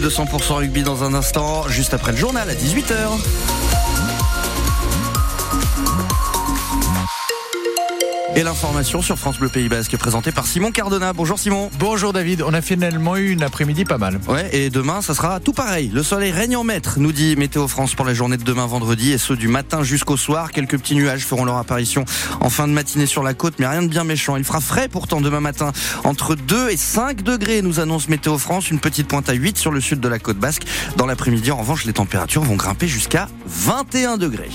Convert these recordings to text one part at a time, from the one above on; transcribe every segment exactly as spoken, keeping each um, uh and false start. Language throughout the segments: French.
de cent pour cent rugby dans un instant, juste après le journal à dix-huit heures. Et l'information sur France Bleu Pays Basque présentée par Simon Cardona. Bonjour Simon. Bonjour David, on a finalement eu une après-midi pas mal. Ouais, et demain ça sera tout pareil. Le soleil règne en maître, nous dit Météo France pour la journée de demain vendredi, et ce du matin jusqu'au soir. Quelques petits nuages feront leur apparition en fin de matinée sur la côte, mais rien de bien méchant. Il fera frais pourtant demain matin, entre deux et cinq degrés, nous annonce Météo France. Une petite pointe à huit sur le sud de la côte basque. Dans l'après-midi, en revanche, les températures vont grimper jusqu'à vingt et un degrés.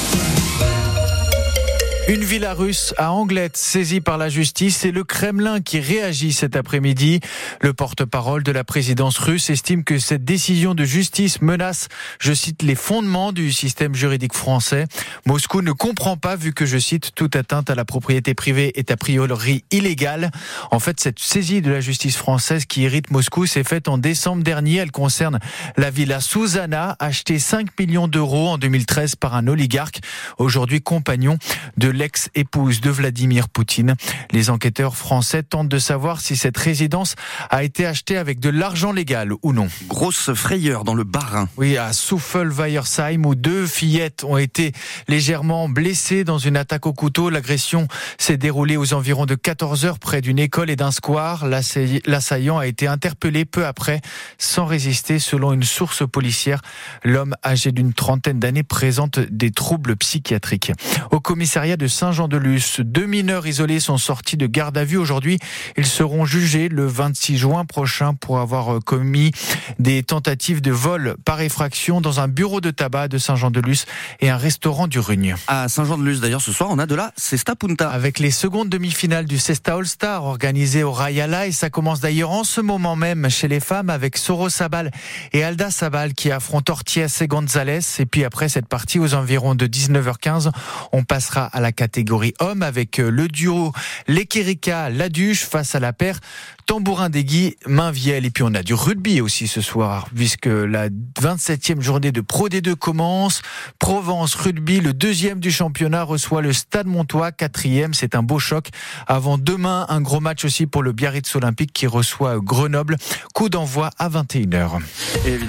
Une villa russe à Anglette saisie par la justice, c'est le Kremlin qui réagit cet après-midi. Le porte-parole de la présidence russe estime que cette décision de justice menace, je cite, les fondements du système juridique français. Moscou ne comprend pas, vu que, je cite, toute atteinte à la propriété privée est a priori illégale. En fait, cette saisie de la justice française qui irrite Moscou s'est faite en décembre dernier. Elle concerne la villa Susanna, achetée cinq millions d'euros en deux mille treize par un oligarque, aujourd'hui compagnon de l'ex-épouse de Vladimir Poutine. Les enquêteurs français tentent de savoir si cette résidence a été achetée avec de l'argent légal ou non. Grosse frayeur dans le Bas-Rhin. Oui, à Souffel-Weiersheim, où deux fillettes ont été légèrement blessées dans une attaque au couteau. L'agression s'est déroulée aux environs de quatorze heures près d'une école et d'un square. L'assaillant a été interpellé peu après, sans résister, selon une source policière. L'homme, âgé d'une trentaine d'années, présente des troubles psychiatriques. Au commissariat de Saint-Jean-de-Luz, deux mineurs isolés sont sortis de garde à vue aujourd'hui. Ils seront jugés le vingt-six juin prochain pour avoir commis des tentatives de vol par effraction dans un bureau de tabac de Saint-Jean-de-Luz et un restaurant du Rugne. À Saint-Jean-de-Luz, d'ailleurs, ce soir, on a de la Cesta Punta. Avec les secondes demi-finales du Cesta All-Star organisées au Rayala, et ça commence d'ailleurs en ce moment même chez les femmes avec Soro Sabal et Alda Sabal qui affrontent Ortiz et Gonzalez. Et puis après cette partie, aux environs de dix-neuf heures quinze, on passera à la catégorie hommes avec le duo Lekerika Laduche face à la paire Tambourin d'Aiguille Mainviel. Et puis on a du rugby aussi ce soir, puisque la vingt-septième journée de Pro D deux commence. Provence Rugby, le deuxième du championnat, reçoit le Stade Montois, quatrième. C'est un beau choc. Avant demain, un gros match aussi pour le Biarritz Olympique qui reçoit Grenoble. Coup d'envoi à vingt et une heures.